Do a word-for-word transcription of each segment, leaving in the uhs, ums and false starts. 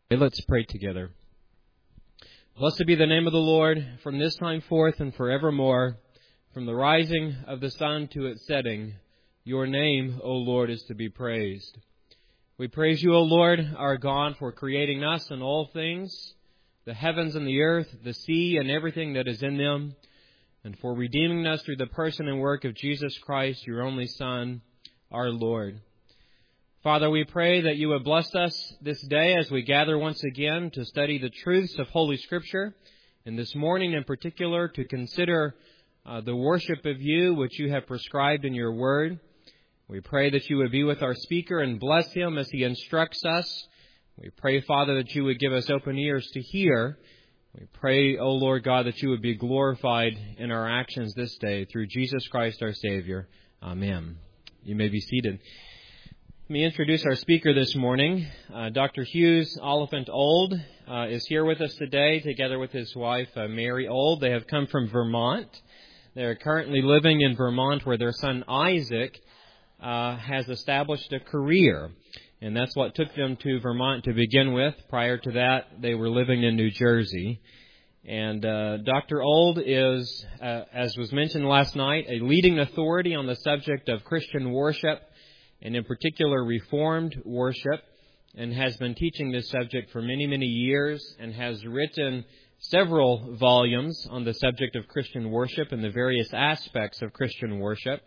Let's pray together. Blessed be the name of the Lord from this time forth and forevermore. From the rising of the sun to its setting, your name, O Lord, is to be praised. We praise you, O Lord, our God, for creating us and all things, the heavens and the earth, the sea and everything that is in them, and for redeeming us through the person and work of Jesus Christ, your only Son, our Lord. Father, we pray that you would bless us this day as we gather once again to study the truths of Holy Scripture, and this morning in particular to consider uh, the worship of you which you have prescribed in your word. We pray that you would be with our speaker and bless him as he instructs us. We pray, Father, that you would give us open ears to hear. We pray, O Lord God, that you would be glorified in our actions this day through Jesus Christ our Savior. Amen. You may be seated. Let me introduce our speaker this morning. Uh, Doctor Hughes Oliphant Old uh, is here with us today, together with his wife, uh, Mary Old. They have come from Vermont. They are currently living in Vermont, where their son Isaac uh, has established a career. And that's what took them to Vermont to begin with. Prior to that, they were living in New Jersey. And uh, Doctor Old is, uh, as was mentioned last night, a leading authority on the subject of Christian worship, and in particular Reformed worship, and has been teaching this subject for many, many years, and has written several volumes on the subject of Christian worship and the various aspects of Christian worship.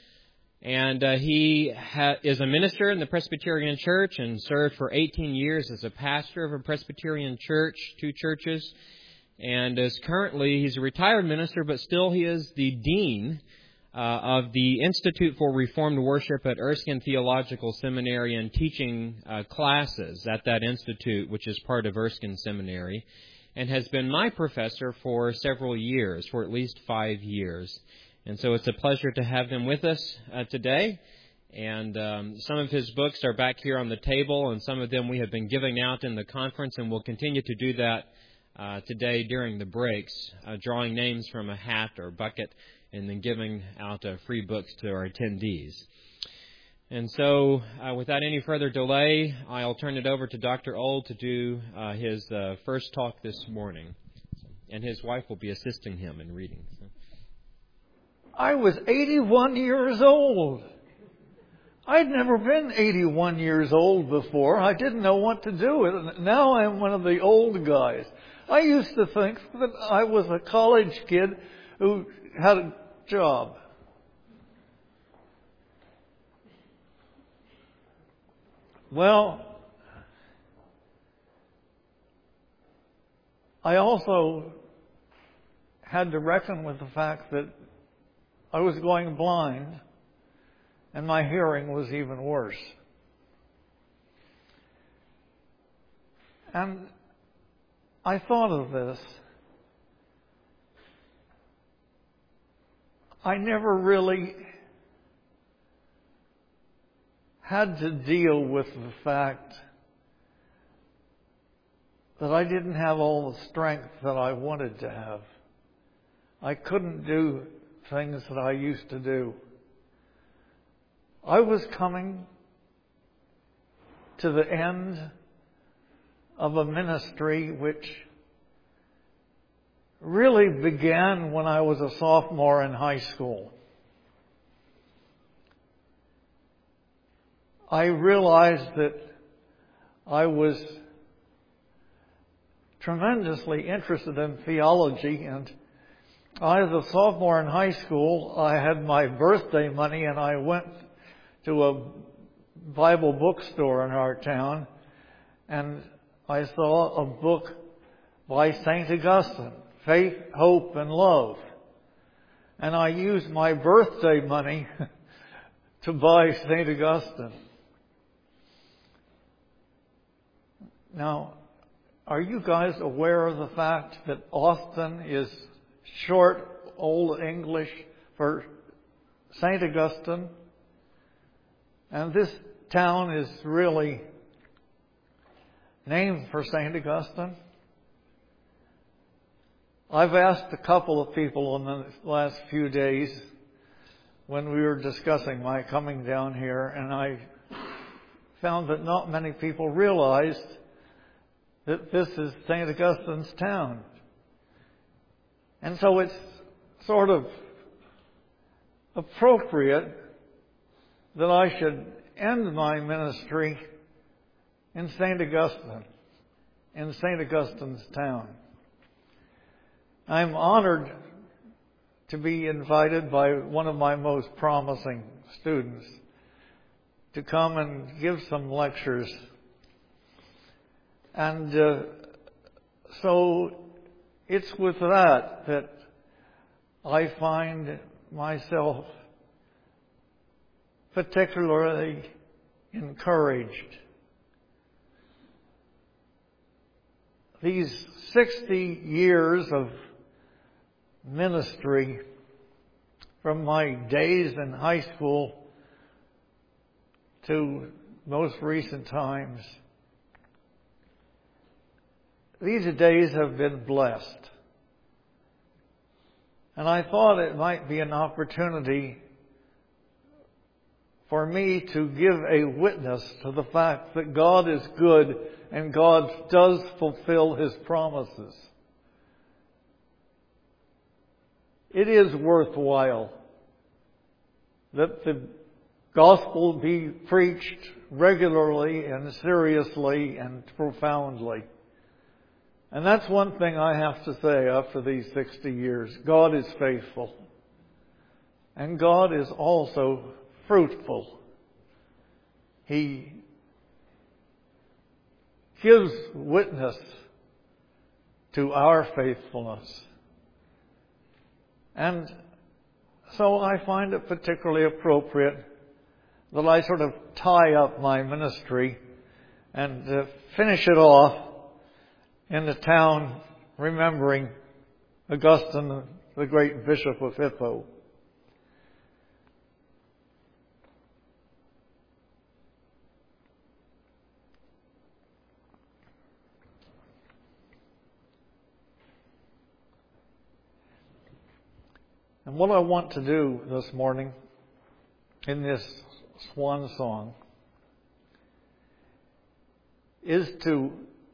And uh, he ha- is a minister in the Presbyterian Church and served for eighteen years as a pastor of a Presbyterian church, two churches, and is currently, he's a retired minister, but still he is the dean Uh, of the Institute for Reformed Worship at Erskine Theological Seminary, and teaching uh, classes at that institute, which is part of Erskine Seminary, and has been my professor for several years, for at least five years. And so it's a pleasure to have him with us uh, today. And um, some of his books are back here on the table, and some of them we have been giving out in the conference, and we'll continue to do that uh, today during the breaks, uh, drawing names from a hat or bucket, and then giving out uh, free books to our attendees. And so, uh, without any further delay, I'll turn it over to Doctor Old to do uh, his uh, first talk this morning. And his wife will be assisting him in reading. So. I was eighty-one years old. I'd never been eighty-one years old before. I didn't know what to do with it. Now I'm one of the old guys. I used to think that I was a college kid who had a job. Well, I also had to reckon with the fact that I was going blind, and my hearing was even worse. And I thought of this. I never really had to deal with the fact that I didn't have all the strength that I wanted to have. I couldn't do things that I used to do. I was coming to the end of a ministry which really began when I was a sophomore in high school. I realized that I was tremendously interested in theology, and I, as a sophomore in high school, I had my birthday money, and I went to a Bible bookstore in our town, and I saw a book by Saint Augustine, Faith, Hope, and Love. And I used my birthday money to buy Saint Augustine. Now, are you guys aware of the fact that Austin is short Old English for Saint Augustine? And this town is really named for Saint Augustine. I've asked a couple of people in the last few days when we were discussing my coming down here, and I found that not many people realized that this is Saint Augustine's town. And so it's sort of appropriate that I should end my ministry in Saint Augustine, in Saint Augustine's town. I'm honored to be invited by one of my most promising students to come and give some lectures. And uh, so it's with that that I find myself particularly encouraged. These sixty years of ministry, from my days in high school to most recent times, these days have been blessed. And I thought it might be an opportunity for me to give a witness to the fact that God is good and God does fulfill His promises. It is worthwhile that the gospel be preached regularly and seriously and profoundly. And that's one thing I have to say after these sixty years. God is faithful. And God is also fruitful. He gives witness to our faithfulness. And so I find it particularly appropriate that I sort of tie up my ministry and uh, finish it off in the town remembering Augustine, the great Bishop of Hippo. And what I want to do this morning in this swan song is to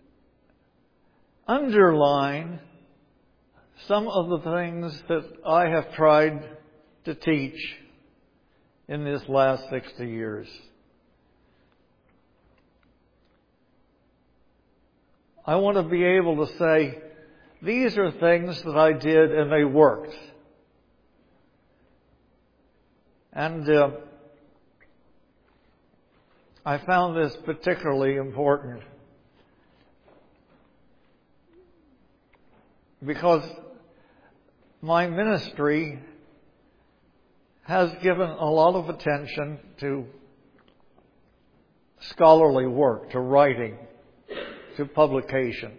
underline some of the things that I have tried to teach in this last sixty years. I want to be able to say, these are things that I did and they worked. And uh, I found this particularly important because my ministry has given a lot of attention to scholarly work, to writing, to publication.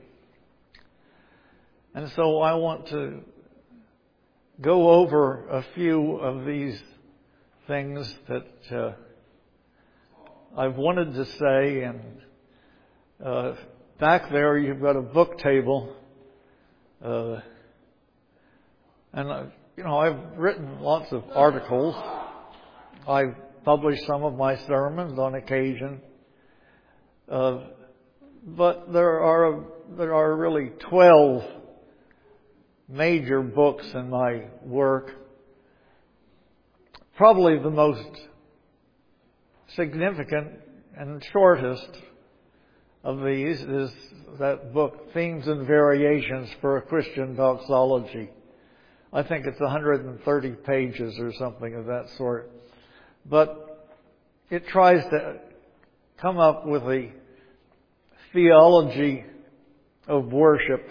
And so I want to go over a few of these things that uh, I've wanted to say. And uh, back there you've got a book table. Uh, and, uh, you know, I've written lots of articles. I've published some of my sermons on occasion. Uh, but there are there are really twelve major books in my work. Probably the most significant and shortest of these is that book, Themes and Variations for a Christian Doxology. I think it's one hundred thirty pages or something of that sort. But it tries to come up with a theology of worship.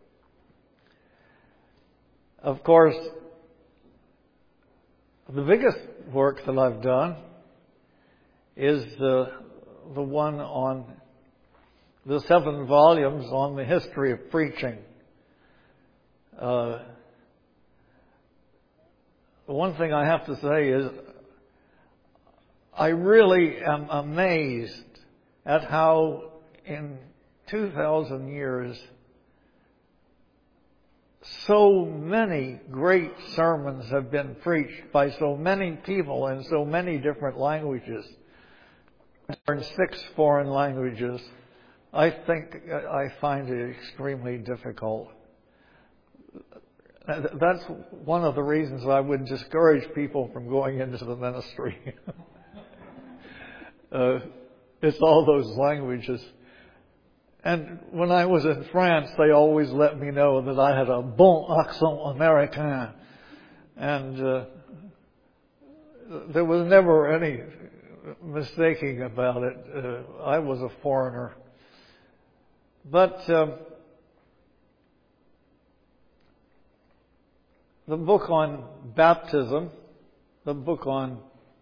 Of course, the biggest work that I've done is the, the one on the seven volumes on the history of preaching. Uh, the one thing I have to say is I really am amazed at how in two thousand years so many great sermons have been preached by so many people in so many different languages. In six foreign languages. I think I find it extremely difficult. That's one of the reasons I would discourage people from going into the ministry. uh, it's all those languages. And when I was in France, they always let me know that I had a bon accent américain. And uh, there was never any mistaking about it. Uh, I was a foreigner. But um, the book on baptism, the book on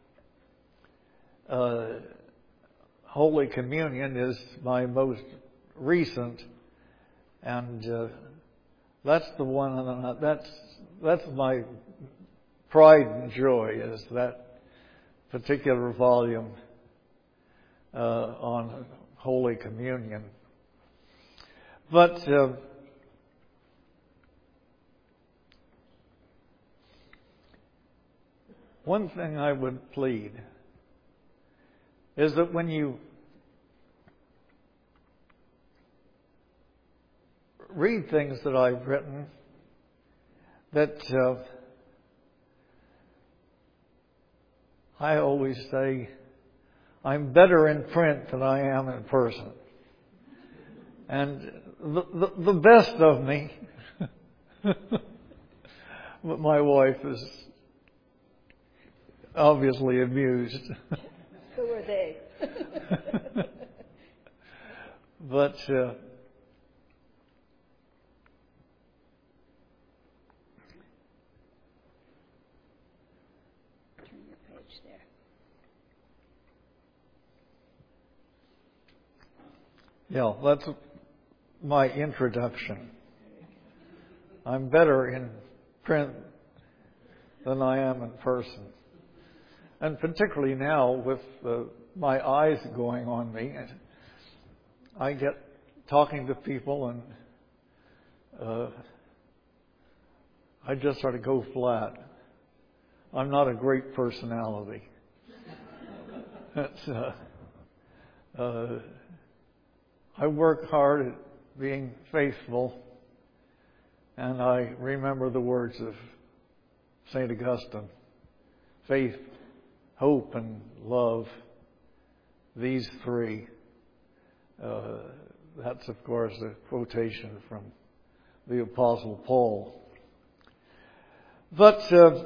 uh, Holy Communion is my most recent, and uh, that's the one. That's that's my pride and joy, is that particular volume uh, on Holy Communion. But uh, one thing I would plead is that when you read things that I've written, that uh, I always say, I'm better in print than I am in person. And the, the, the best of me, but my wife is obviously amused. So were they. But uh, turn your page there. yeah, that's my introduction. I'm better in print than I am in person. And particularly now with uh, my eyes going on me, I get talking to people and uh, I just sort of go flat. I'm not a great personality. That's, uh, uh, I work hard at being faithful, and I remember the words of Saint Augustine: faith, hope, and love, these three. Uh, that's, of course, a quotation from the Apostle Paul. But uh,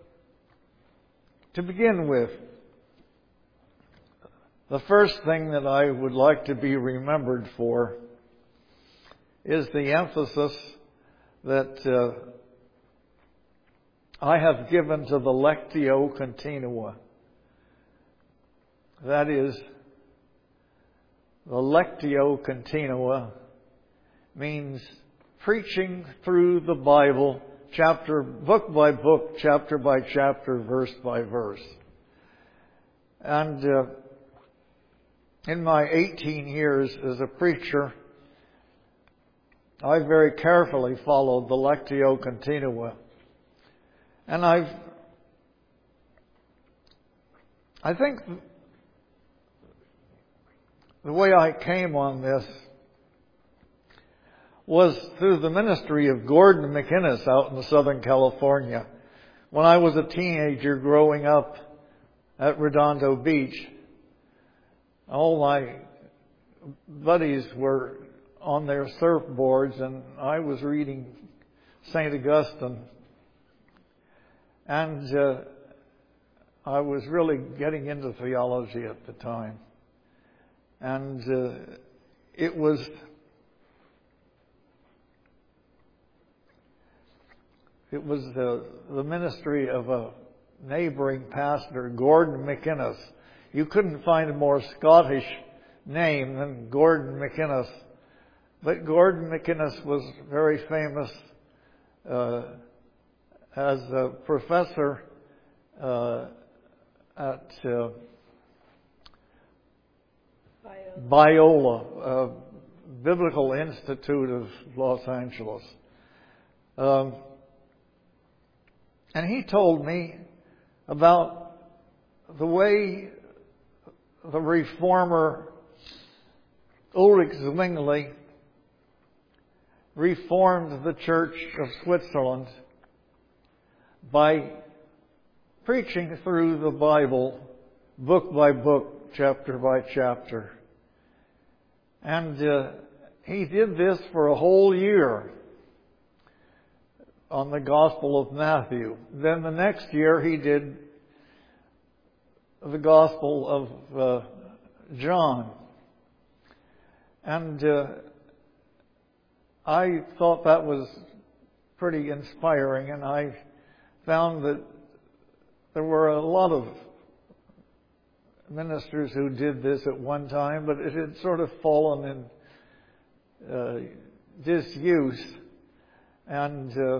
to begin with, the first thing that I would like to be remembered for is the emphasis that uh, I have given to the Lectio Continua. That is, the Lectio Continua means preaching through the Bible, chapter, book by book, chapter by chapter, verse by verse. And uh, in my eighteen years as a preacher, I very carefully followed the Lectio Continua. And I've, I think the way I came on this was through the ministry of Gordon McInnes out in Southern California. When I was a teenager growing up at Redondo Beach, all my buddies were on their surfboards and I was reading Saint Augustine. And uh, I was really getting into theology at the time. And uh, it was it was the, the ministry of a neighboring pastor, Gordon McInnes. You couldn't find a more Scottish name than Gordon McInnes. But Gordon McInnes was very famous uh, as a professor uh, at uh, Biola, uh, Biblical Institute of Los Angeles. Um, and he told me about the way the reformer Ulrich Zwingli reformed the Church of Switzerland by preaching through the Bible book by book, chapter by chapter. And uh, he did this for a whole year on the Gospel of Matthew. Then the next year he did the Gospel of uh, John. And uh, I thought that was pretty inspiring, and I found that there were a lot of ministers who did this at one time, but it had sort of fallen in uh, disuse. And uh,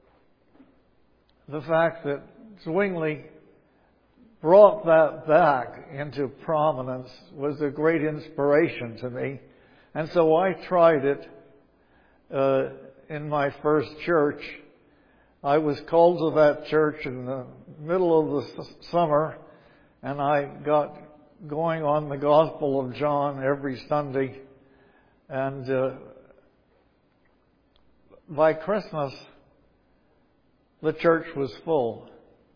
the fact that Zwingli brought that back into prominence was a great inspiration to me. And so I tried it uh, in my first church. I was called to that church in the middle of the s- summer, and I got going on the Gospel of John every Sunday. And uh, by Christmas, the church was full.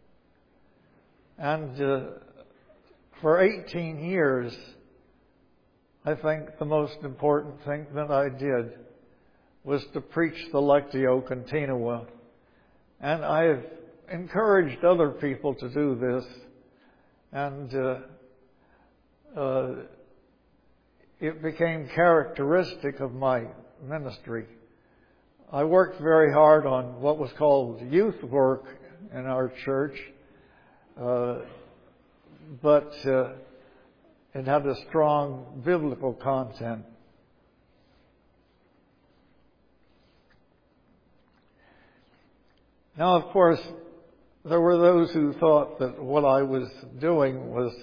And uh, for eighteen years, I think the most important thing that I did was to preach the Lectio Continua. And I've encouraged other people to do this. And uh, uh, it became characteristic of my ministry. I worked very hard on what was called youth work in our church. Uh, but uh, it had a strong biblical content. Now, of course, there were those who thought that what I was doing was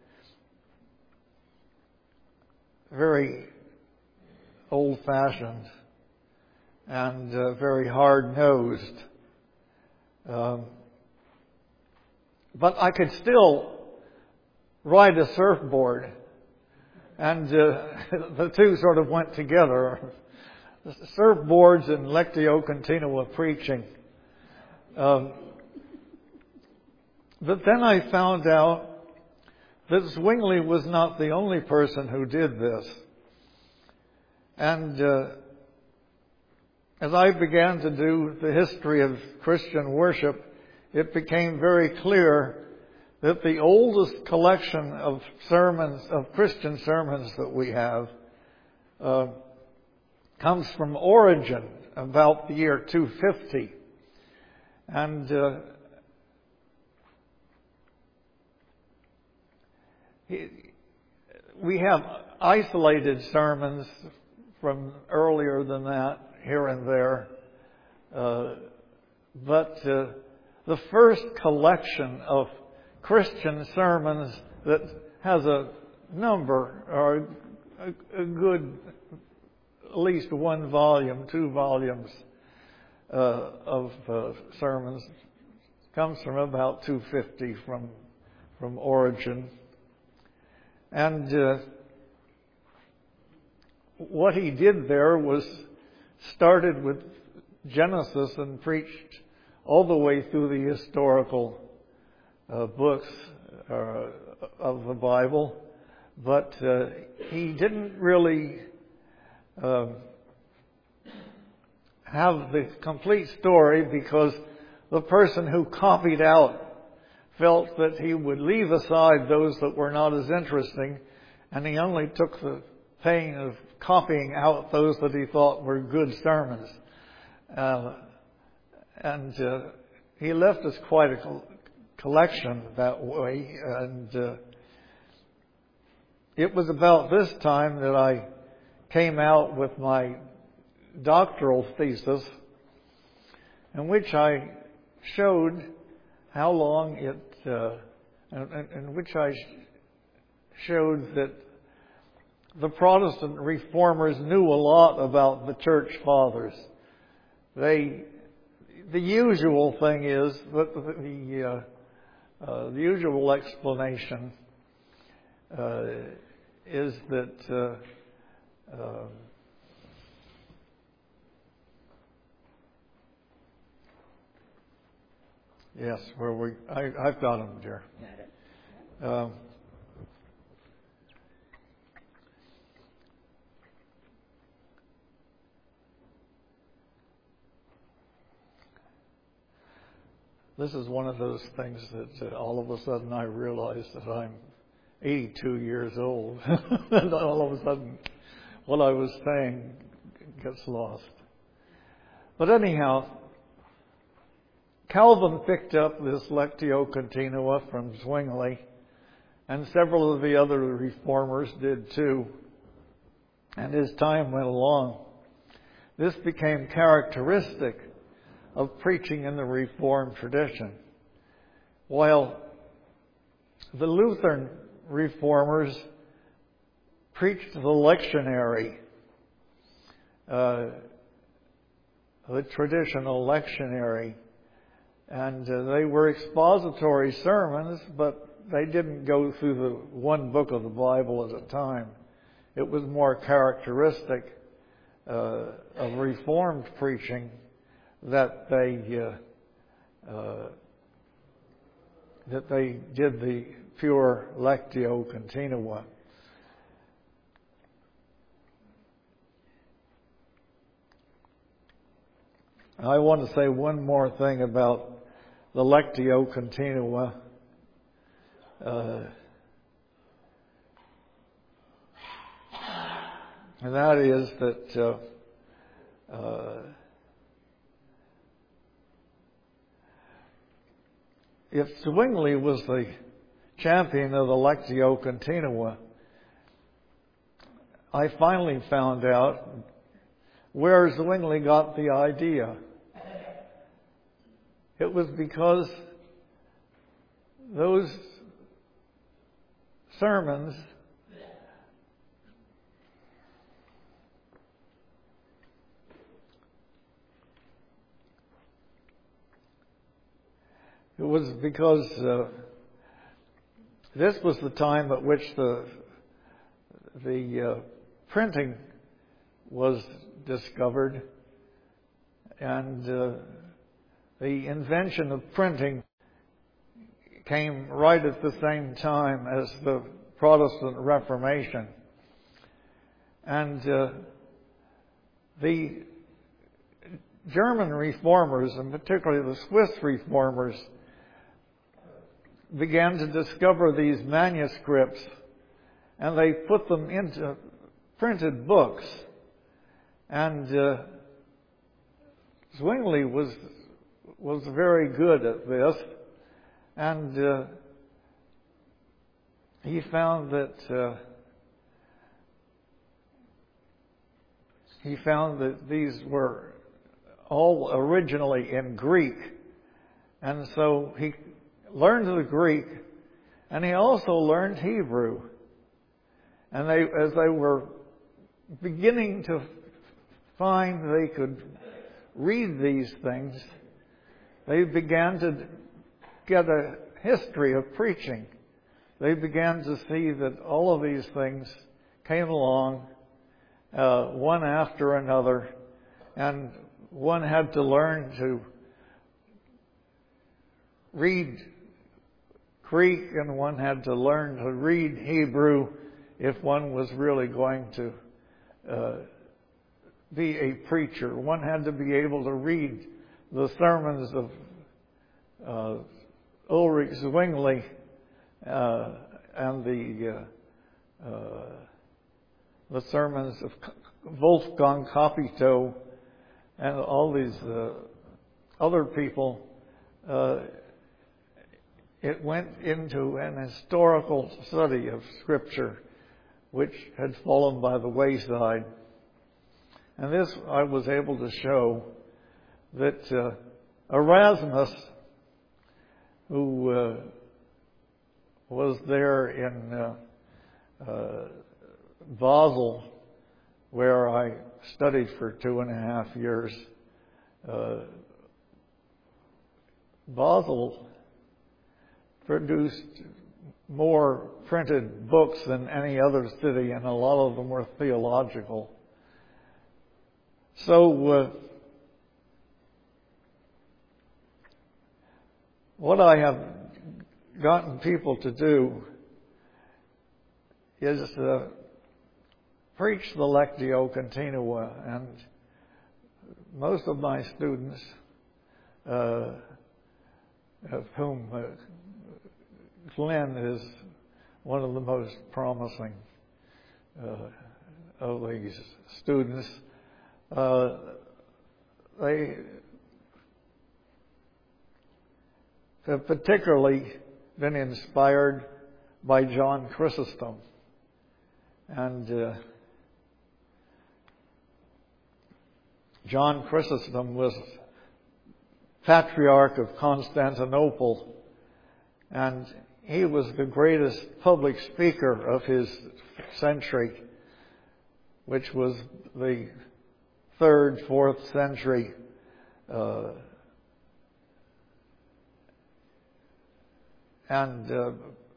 very old-fashioned and uh, very hard-nosed. Um, But I could still ride a surfboard, and uh, the two sort of went together. Surfboards and Lectio Continua preaching. Um, but then I found out that Zwingli was not the only person who did this. And uh, as I began to do the history of Christian worship, it became very clear that the oldest collection of sermons, of Christian sermons that we have, uh, comes from Origen, about the year two fifty. And uh, we have isolated sermons from earlier than that, here and there. Uh, but uh, the first collection of Christian sermons that has a number, or a, a good, at least one volume, two volumes uh, of uh, sermons, comes from about two fifty from from Origen. And uh, what he did there was started with Genesis and preached all the way through the historical uh, books uh, of the Bible. But uh, he didn't really uh, have the complete story, because the person who copied out felt that he would leave aside those that were not as interesting, and he only took the pain of copying out those that he thought were good sermons. Uh, and uh, he left us quite a col- collection that way. And uh, it was about this time that I came out with my doctoral thesis, in which I showed how long it, uh, in, in which I showed that the Protestant reformers knew a lot about the church fathers. They, the usual thing is that the uh, uh, the usual explanation uh, is that Uh, yes, where we I, I've got them, dear. Got it. Um, This is one of those things that uh, all of a sudden I realize that I'm eighty-two years old. And all of a sudden what I was saying gets lost. But anyhow, Calvin picked up this Lectio Continua from Zwingli, and several of the other reformers did too. And as time went along, this became characteristic of preaching in the Reformed tradition. While the Lutheran reformers preached the lectionary, uh, the traditional lectionary, and uh, they were expository sermons, but they didn't go through the one book of the Bible at a time. It was more characteristic uh, of Reformed preaching that they uh, uh, that they did the pure Lectio Continua. I want to say one more thing about the Lectio Continua. Uh, and that is that uh, uh, if Zwingli was the champion of the Lectio Continua, I finally found out where Zwingli got the idea. It was because those sermons It was because uh, this was the time at which the the uh, printing was discovered, and uh, the invention of printing came right at the same time as the Protestant Reformation. And uh, the German reformers, and particularly the Swiss reformers, began to discover these manuscripts, and they put them into printed books. And uh, Zwingli was was very good at this, and uh, he found that uh, he found that these were all originally in Greek, and so he learned the Greek, and he also learned Hebrew. And they, as they were beginning to find they could read these things, they began to get a history of preaching. They began to see that all of these things came along uh, one after another, and one had to learn to read Greek, and one had to learn to read Hebrew if one was really going to uh, be a preacher. One had to be able to read the sermons of uh, Ulrich Zwingli uh, and the uh, uh, the sermons of Wolfgang Capito and all these uh, other people. Uh, it went into an historical study of Scripture which had fallen by the wayside. And this I was able to show that uh, Erasmus, who uh, was there in uh, uh, Basel, where I studied for two and a half years, uh, Basel produced more printed books than any other city, and a lot of them were theological. So, uh, what I have gotten people to do is uh, preach the Lectio Continua, and most of my students, uh, of whom uh, Glenn is one of the most promising uh, of these students, uh, they have particularly been inspired by John Chrysostom. And uh, John Chrysostom was Patriarch of Constantinople, and he was the greatest public speaker of his century, which was the third, fourth century. Uh, and uh,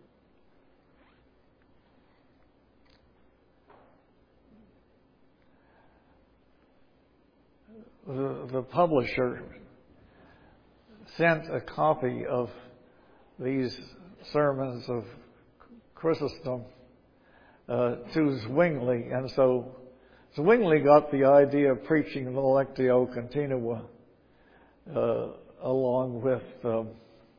the, the publisher sent a copy of these sermons of Chrysostom uh, to Zwingli, and so Zwingli got the idea of preaching the Lectio Continua uh, along with um,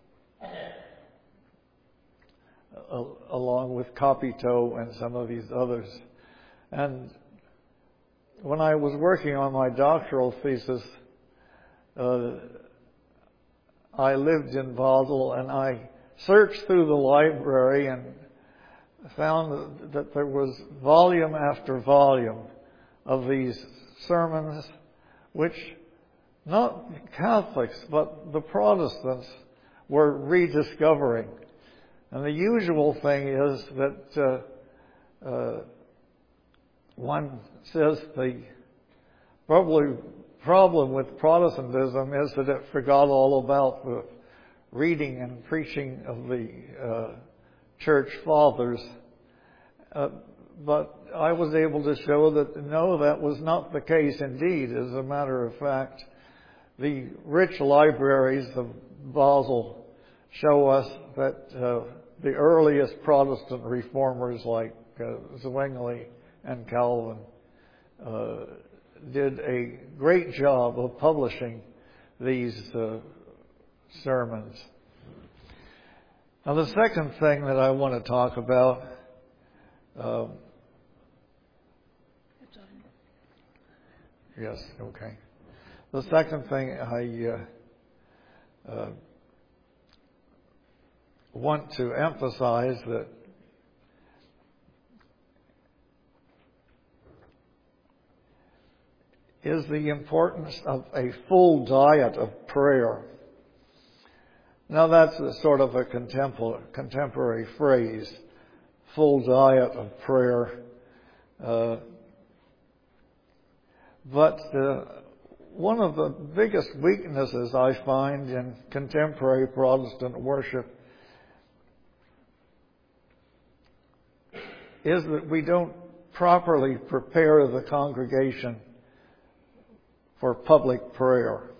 uh, along with Capito and some of these others. And when I was working on my doctoral thesis, uh, I lived in Basel, and I searched through the library and found that there was volume after volume of these sermons, which not Catholics, but the Protestants were rediscovering. And the usual thing is that uh, uh, one says the probably problem with Protestantism is that it forgot all about the reading and preaching of the uh, church fathers. Uh, but I was able to show that no, that was not the case indeed. As a matter of fact, the rich libraries of Basel show us that uh, the earliest Protestant reformers like uh, Zwingli and Calvin uh, did a great job of publishing these uh, sermons. Now, the second thing that I want to talk about um, yes, okay. The second thing I uh, uh, want to emphasize that is the importance of a full diet of prayer. Now, that's a sort of a contemporary, contemporary phrase, full diet of prayer. Uh, but uh, one of the biggest weaknesses I find in contemporary Protestant worship is that we don't properly prepare the congregation for public prayer.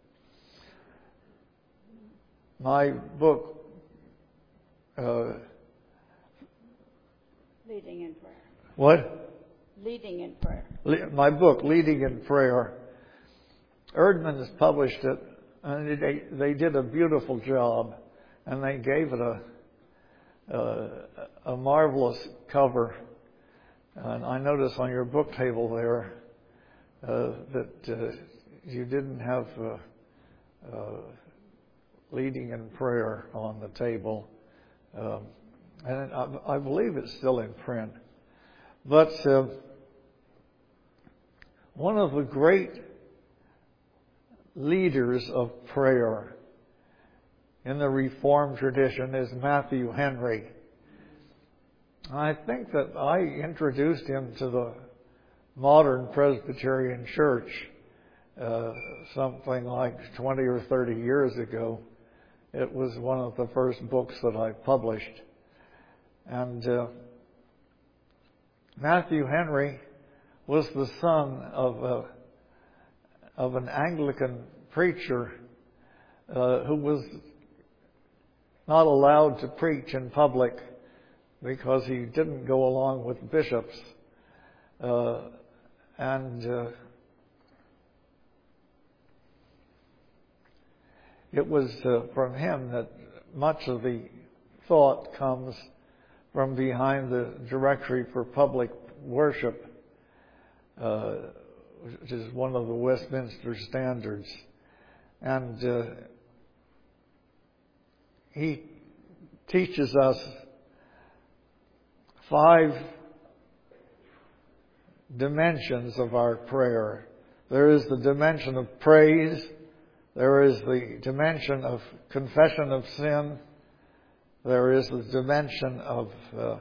My book, uh, Leading in Prayer. What? Leading in Prayer. Le- my book, Leading in Prayer. Erdman has published it, and they, they did a beautiful job, and they gave it a uh, a marvelous cover. And I notice on your book table there uh, that uh, you didn't have uh, uh, Leading in Prayer on the table. Um, and I, I believe it's still in print. But uh, one of the great leaders of prayer in the Reformed tradition is Matthew Henry. I think that I introduced him to the modern Presbyterian Church uh, something like twenty or thirty years ago. It was one of the first books that I published. And uh, Matthew Henry was the son of a, of an Anglican preacher uh, who was not allowed to preach in public because he didn't go along with bishops. Uh, and uh, it was uh, from him that much of the thought comes from behind the Directory for Public Worship, uh, which is one of the Westminster Standards. And uh, he teaches us five dimensions of our prayer. There is the dimension of praise. There is the dimension of confession of sin. There is the dimension of uh,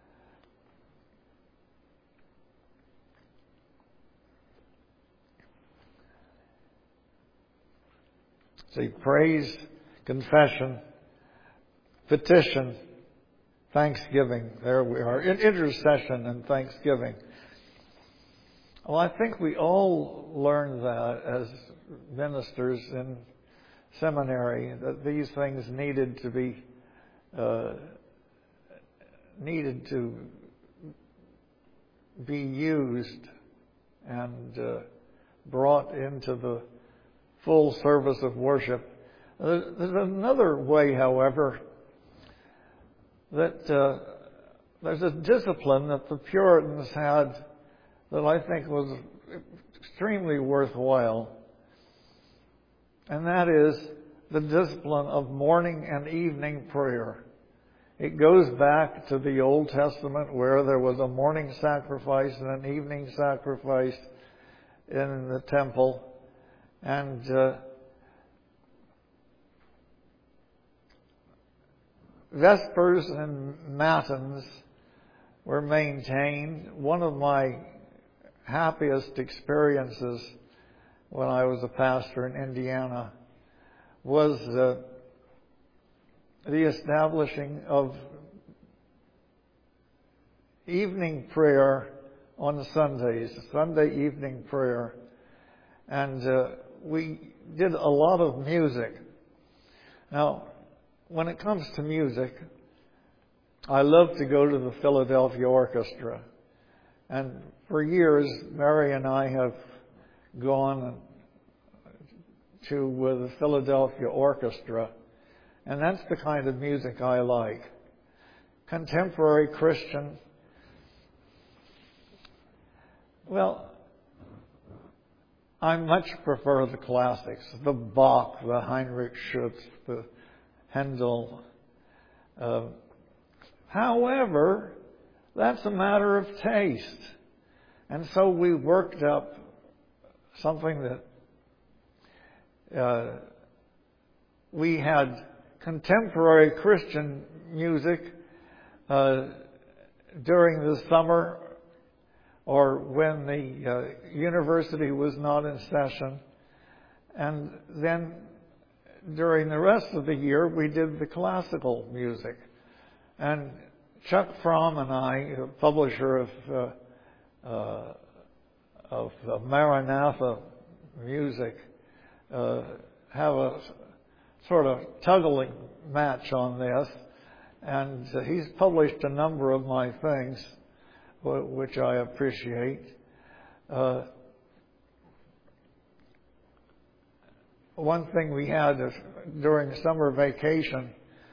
see, praise, confession, petition, thanksgiving. There we are. In intercession and thanksgiving. Well, I think we all learned that as ministers in seminary, that these things needed to be uh, needed to be used and uh, brought into the full service of worship. There's another way, however, that uh, there's a discipline that the Puritans had that I think was extremely worthwhile, and that is the discipline of morning and evening prayer. It goes back to the Old Testament where there was a morning sacrifice and an evening sacrifice in the temple, and uh, Vespers and Matins were maintained. One of my happiest experiences when I was a pastor in Indiana was uh, the establishing of evening prayer on Sundays, Sunday evening prayer. And uh, we did a lot of music. Now, when it comes to music, I love to go to the Philadelphia Orchestra. And for years, Mary and I have gone to uh, the Philadelphia Orchestra. And that's the kind of music I like. Contemporary Christian. Well, I much prefer the classics. The Bach, the Heinrich Schütz, the Handel. Uh, however, that's a matter of taste. And so we worked up something that uh, we had contemporary Christian music uh, during the summer or when the uh, university was not in session. And then during the rest of the year, we did the classical music. And Chuck Fromm and I, the publisher of uh, uh, of uh, Maranatha Music, uh, have a sort of tuggling match on this. And uh, he's published a number of my things, which I appreciate. Uh, one thing we had is during summer vacation,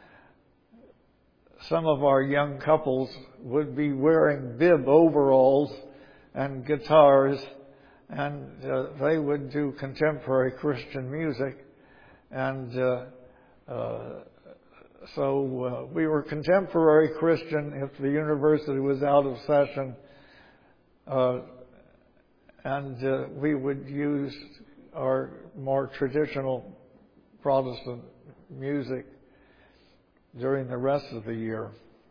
some of our young couples would be wearing bib overalls and guitars, and uh, they would do contemporary Christian music. And uh, uh, so uh, we were contemporary Christian if the university was out of session, uh, and uh, we would use our more traditional Protestant music during the rest of the year.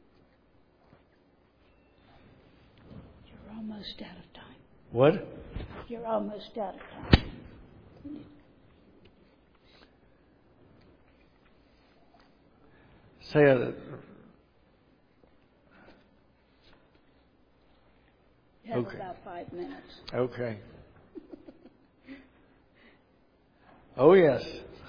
You're almost out of time. What? You're almost out of time. Say it. You have Okay. about five minutes. Okay. Oh, yes.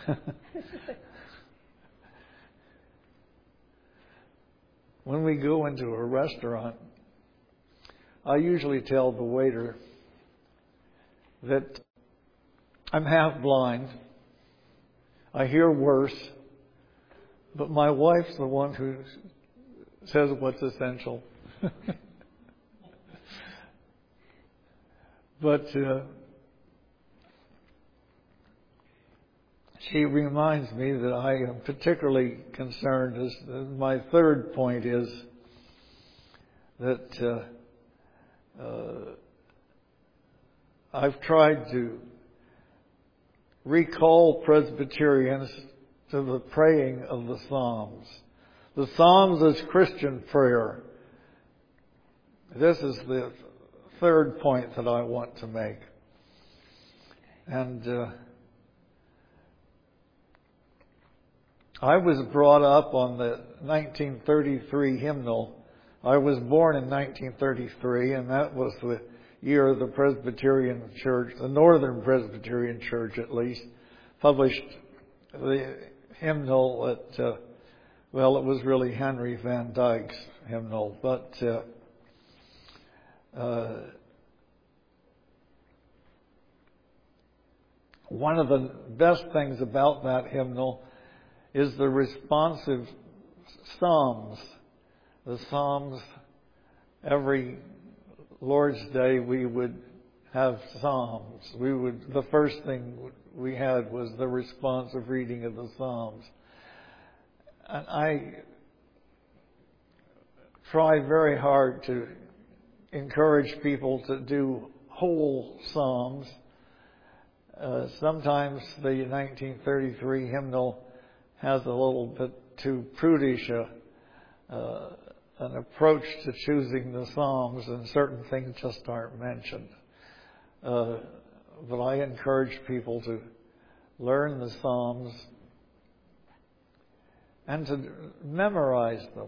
When we go into a restaurant, I usually tell the waiter that I'm half blind. I hear worse, but my wife's the one who says what's essential. But uh, she reminds me that I am particularly concerned. As, as my third point is that uh, uh, I've tried to recall Presbyterians to the praying of the Psalms. The Psalms is Christian prayer. This is the third point that I want to make. And uh, I was brought up on the nineteen thirty-three hymnal. I was born in nineteen thirty-three, and that was the year the Presbyterian Church, the Northern Presbyterian Church at least, published the hymnal at, uh, well, it was really Henry Van Dyke's hymnal, but uh, uh, one of the best things about that hymnal is the responsive psalms. The psalms, every Lord's Day we would have psalms. We would, the first thing we had was the responsive reading of the psalms. And I try very hard to encourage people to do whole psalms. Uh, sometimes the nineteen thirty-three hymnal has a little bit too prudish a, uh, an approach to choosing the psalms, and certain things just aren't mentioned. Uh, but I encourage people to learn the psalms and to memorize them.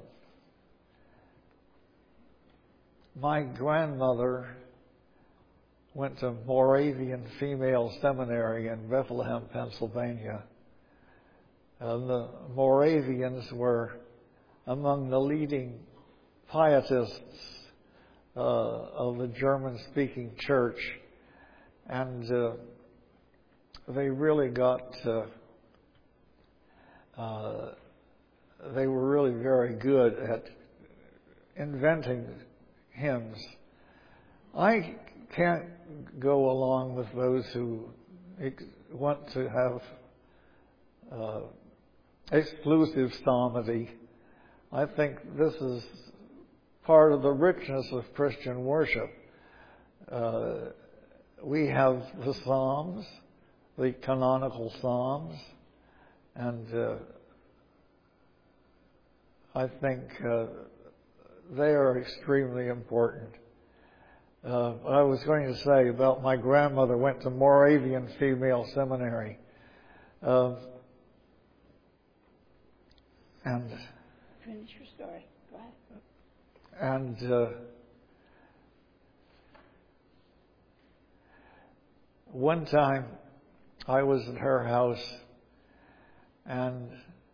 My grandmother went to Moravian Female Seminary in Bethlehem, Pennsylvania. And the Moravians were among the leading pietists uh, of the German-speaking church. And uh, they really got, uh, uh, they were really very good at inventing hymns. I can't go along with those who ex- want to have uh, exclusive psalmody. I think this is part of the richness of Christian worship. Uh, we have the Psalms, the canonical Psalms, and uh, I think uh, they are extremely important. Uh, I was going to say about my grandmother went to Moravian Female Seminary. Uh, and Finish your story. Go ahead. And uh, one time I was at her house and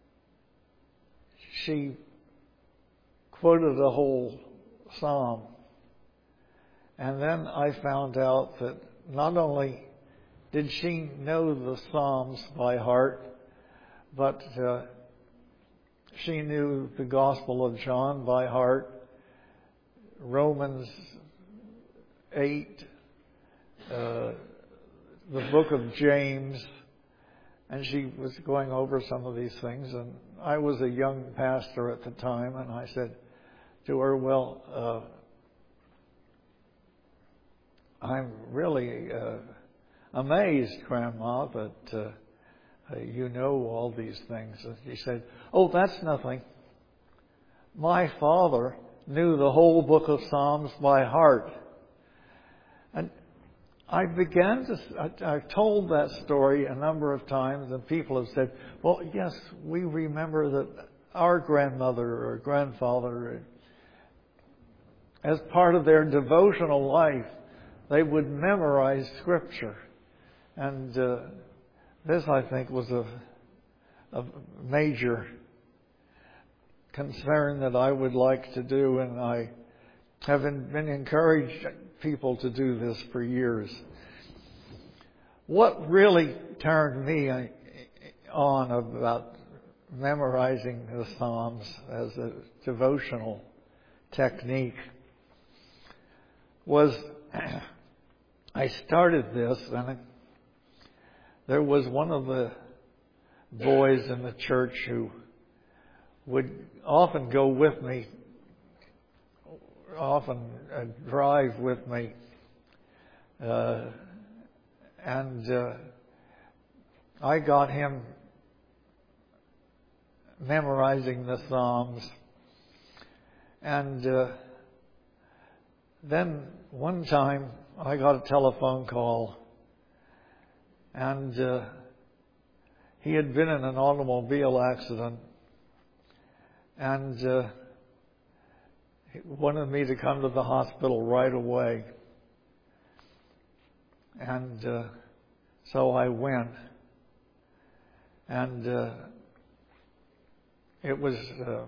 she quoted a whole psalm. And then I found out that not only did she know the Psalms by heart, but uh, she knew the Gospel of John by heart, Romans eight, uh, the book of James, and she was going over some of these things. And I was a young pastor at the time, and I said to her, well, uh, I'm really uh, amazed, Grandma, that uh, you know all these things. And she said, oh, that's nothing. My father knew the whole book of Psalms by heart. And I began to, I, I've told that story a number of times, and people have said, well, yes, we remember that our grandmother or grandfather. as part of their devotional life, they would memorize Scripture. And uh, this, I think, was a, a major concern that I would like to do, and I have been encouraged people to do this for years. What really turned me on about memorizing the Psalms as a devotional technique was I started this, and there was one of the boys in the church who would often go with me, often uh, drive with me, uh, and uh, I got him memorizing the Psalms. And uh, then one time I got a telephone call, and uh, he had been in an automobile accident, and uh, he wanted me to come to the hospital right away. And uh, so I went, and uh, it was uh,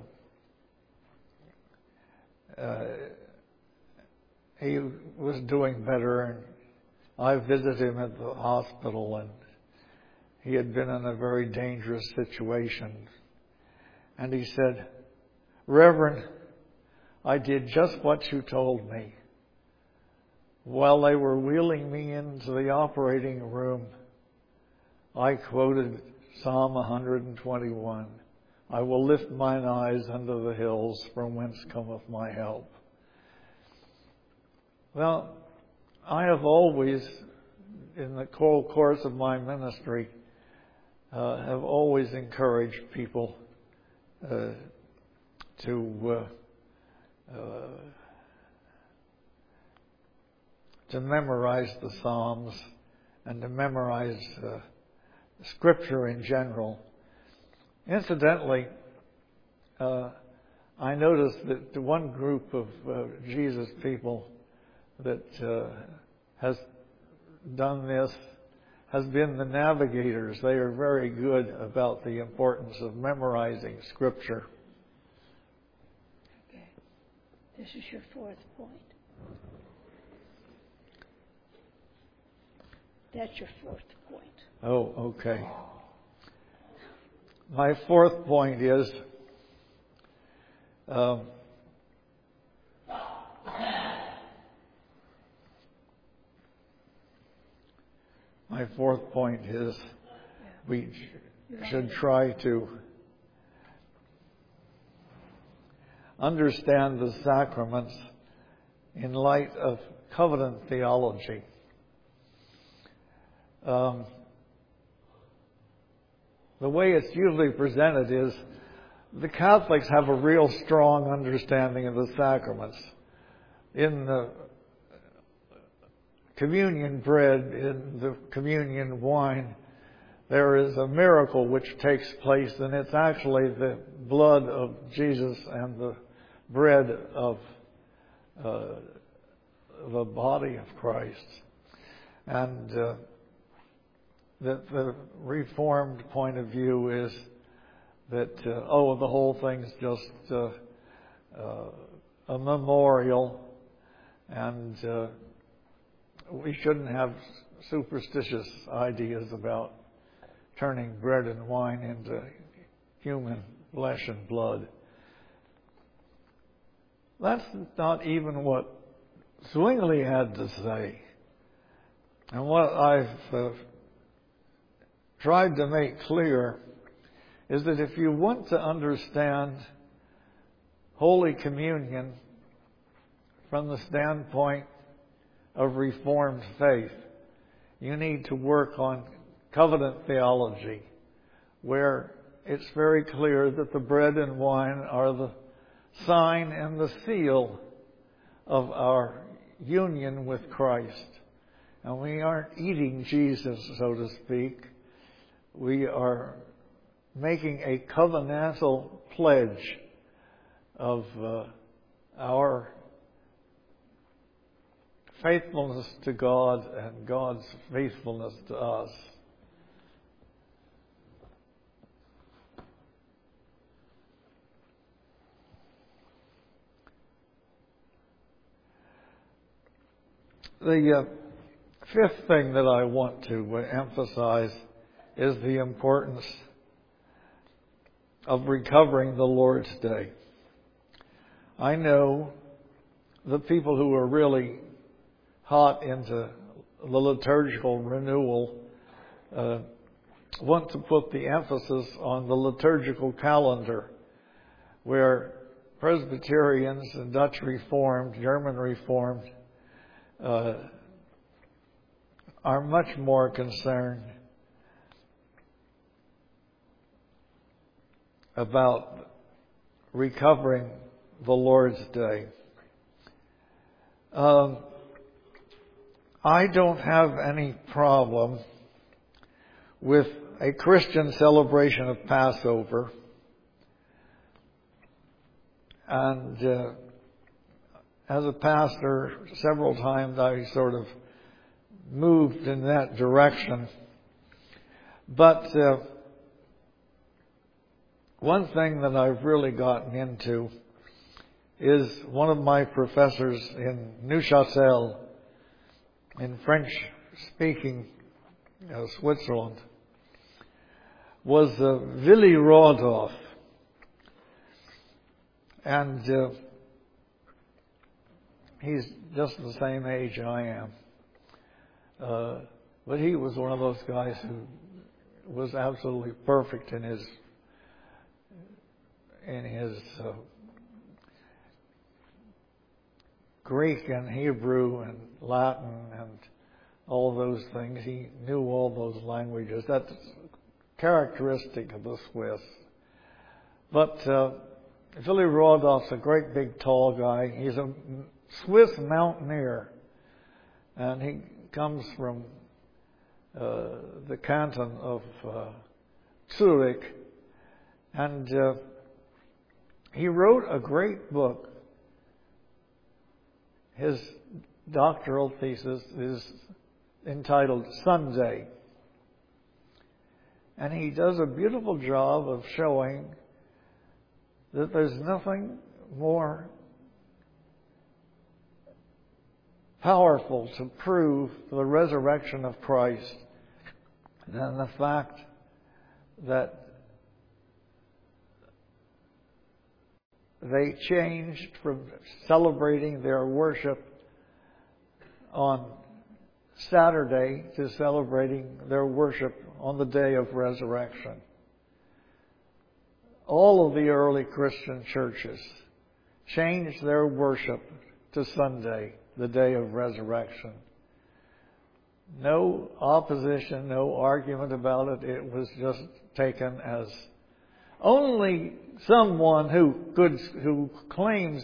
uh, he was doing better, and I visited him at the hospital, and he had been in a very dangerous situation. And he said, "Reverend, I did just what you told me. While they were wheeling me into the operating room, I quoted Psalm one twenty-one. I will lift mine eyes unto the hills, from whence cometh my help." Well, I have always, in the whole course of my ministry, uh, have always encouraged people uh, to uh, uh, to memorize the Psalms and to memorize uh, Scripture in general. Incidentally, uh, I noticed that the one group of uh, Jesus people that uh, has done this has been the navigators. They are very good about the importance of memorizing Scripture. Okay. This is your fourth point. That's your fourth point. Oh, okay. My fourth point is um, my fourth point is we should try to understand the sacraments in light of covenant theology. Um, the way it's usually presented is the Catholics have a real strong understanding of the sacraments. In the communion bread, in the communion wine, there is a miracle which takes place, and it's actually the blood of Jesus and the bread of uh, the body of Christ. And uh, the, the Reformed point of view is that, uh, oh, the whole thing's just uh, uh, a memorial, and uh, we shouldn't have superstitious ideas about turning bread and wine into human flesh and blood. That's not even what Zwingli had to say. And what I've uh, tried to make clear is that if you want to understand Holy Communion from the standpoint of Reformed faith, you need to work on covenant theology, where it's very clear that the bread and wine are the sign and the seal of our union with Christ. And we aren't eating Jesus, so to speak. We are making a covenantal pledge of uh, our faithfulness to God and God's faithfulness to us. The uh, fifth thing that I want to emphasize is the importance of recovering the Lord's Day. I know the people who are really hot into the liturgical renewal uh, want to put the emphasis on the liturgical calendar, where Presbyterians and Dutch Reformed, German Reformed, uh, are much more concerned about recovering the Lord's Day. Um, I don't have any problem with a Christian celebration of Passover. And uh, as a pastor, several times I sort of moved in that direction. But uh, one thing that I've really gotten into is one of my professors in Neuchâtel, in French-speaking uh, Switzerland, was uh, Willy Rodolph. And uh, he's just the same age I am. Uh, but he was one of those guys who was absolutely perfect in his in his uh, Greek and Hebrew and Latin and all those things. He knew all those languages. That's characteristic of the Swiss. But uh, Willy Rodolph's a great big tall guy. He's a Swiss mountaineer, and he comes from uh, the canton of uh, Zurich, and uh, he wrote a great book. His doctoral thesis is entitled Sunday, and he does a beautiful job of showing that there's nothing more powerful to prove the resurrection of Christ than the fact that they changed from celebrating their worship on Saturday to celebrating their worship on the day of resurrection. All of the early Christian churches changed their worship to Sunday, the day of resurrection. No opposition, no argument about it. It was just taken as only someone who could, who claims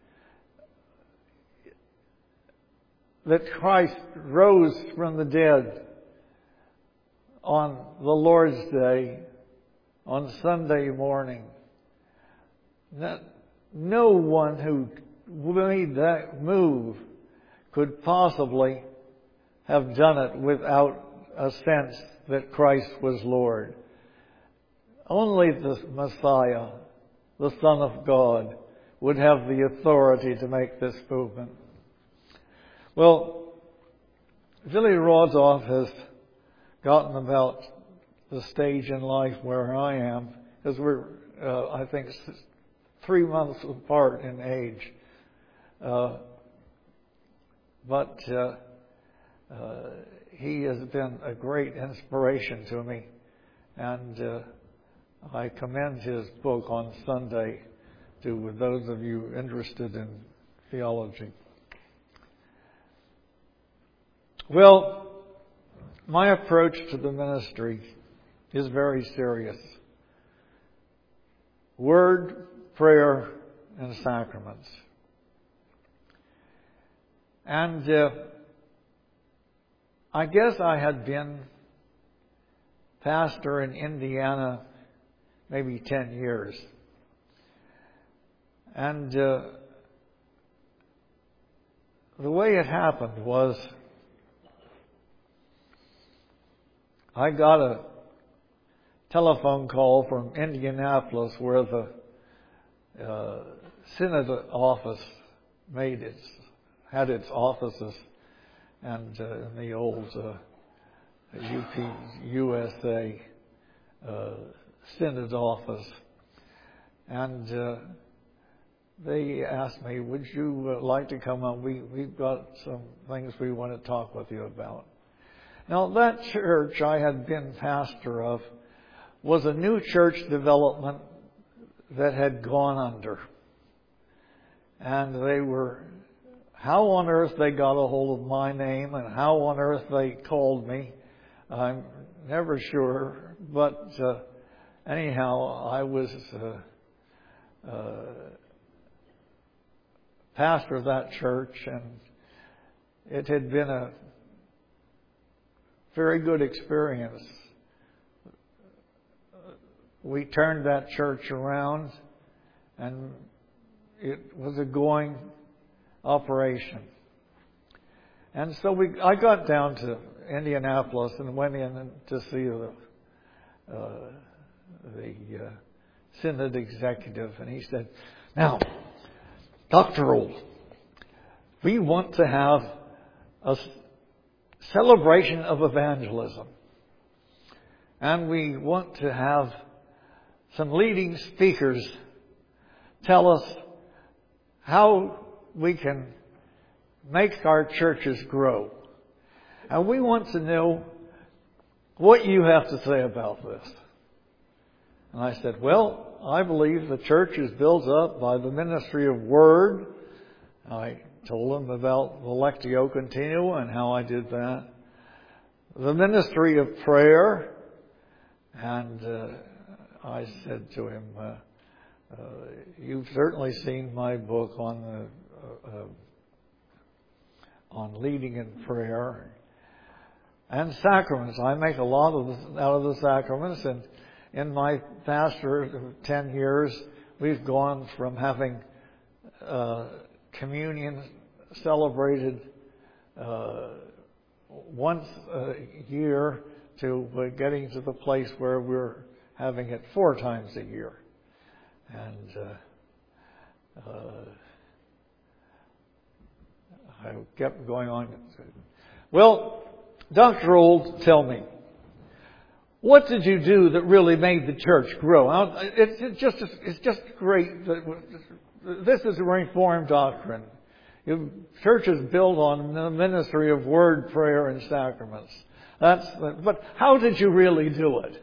that Christ rose from the dead on the Lord's Day, on Sunday morning. That no one who made that move could possibly have done it without a sense that Christ was Lord. Only the Messiah, the Son of God, would have the authority to make this movement. Well, Willy Rodolph has gotten about the stage in life where I am, because we're, uh, I think, three months apart in age. Uh, but uh, uh, he has been a great inspiration to me, and uh, I commend his book on Sunday to those of you interested in theology. Well, my approach to the ministry is very serious. Word, prayer, and sacraments. And uh, I guess I had been pastor in Indiana maybe ten years. And uh, the way it happened was I got a telephone call from Indianapolis where the uh, Synod office made its had its offices, and uh, in the old uh, U P U S A uh, Synod office, and uh, they asked me, "Would you uh, like to come on? We we've got some things we want to talk with you about." Now, that church I had been pastor of was a new church development that had gone under. And they were, how on earth they got a hold of my name and how on earth they called me, I'm never sure. But uh, anyhow, I was uh, uh, pastor of that church, and it had been a very good experience. We turned that church around, and it was a going operation. And so we, I got down to Indianapolis and went in to see the uh, the uh, Synod executive, and he said, "Now, Doctor Old, we want to have a celebration of evangelism, and we want to have some leading speakers tell us how we can make our churches grow. And we want to know what you have to say about this." And I said, "Well, I believe the church is built up by the ministry of Word." I told him about the Lectio Continua and how I did that. The ministry of prayer. And uh, I said to him, uh, uh, "You've certainly seen my book on the, uh, uh, on leading in prayer and sacraments. I make a lot of the, out of the sacraments, and in my pastorate of ten years, we've gone from having uh, communion celebrated uh, once a year to uh, getting to the place where we're having it four times a year." And uh, uh, I kept going on. "Well, Doctor Old, tell me, what did you do that really made the church grow?" It's, it's just it's just great. This is a Reformed doctrine. The church is built on the ministry of Word, prayer, and sacraments. That's. But how did you really do it?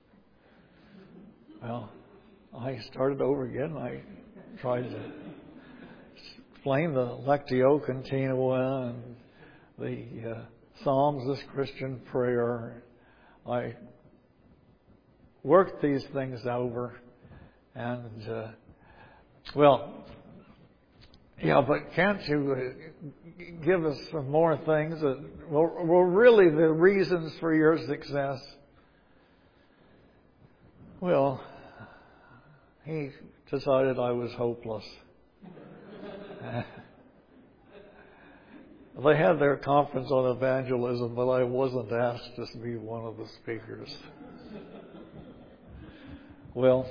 Well, I started over again. I tried to explain the Lectio Continua and the uh, Psalms as Christian prayer. I worked these things over, and uh, well, yeah, but can't you uh, give us some more things that were, were really the reasons for your success? Well, he decided I was hopeless. They had their conference on evangelism, but I wasn't asked to be one of the speakers. Well,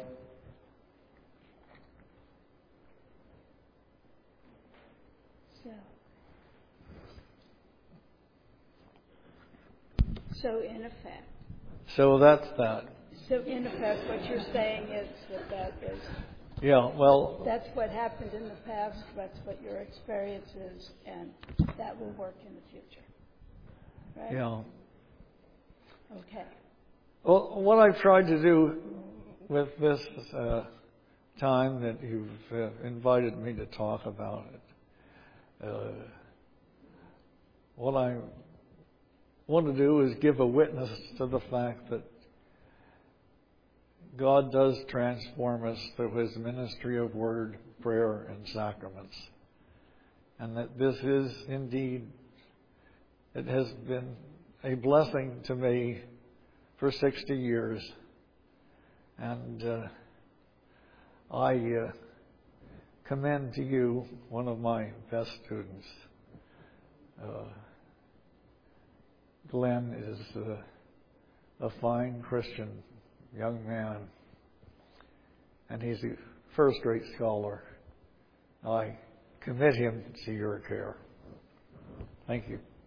so, so in effect, so that's that. so in effect, what you're saying is that that is Yeah, well, that's what happened in the past. That's what your experience is, and that will work in the future, right? yeah. Okay. Well, what I've tried to do with this uh, time that you've uh, invited me to talk about it, uh, what I want to do is give a witness to the fact that God does transform us through His ministry of Word, prayer, and sacraments. And that this is indeed, it has been a blessing to me for sixty years. And uh, I uh, commend to you one of my best students. Uh, Glenn is uh, a fine Christian young man, and he's a first-rate scholar. I commit him to your care. Thank you.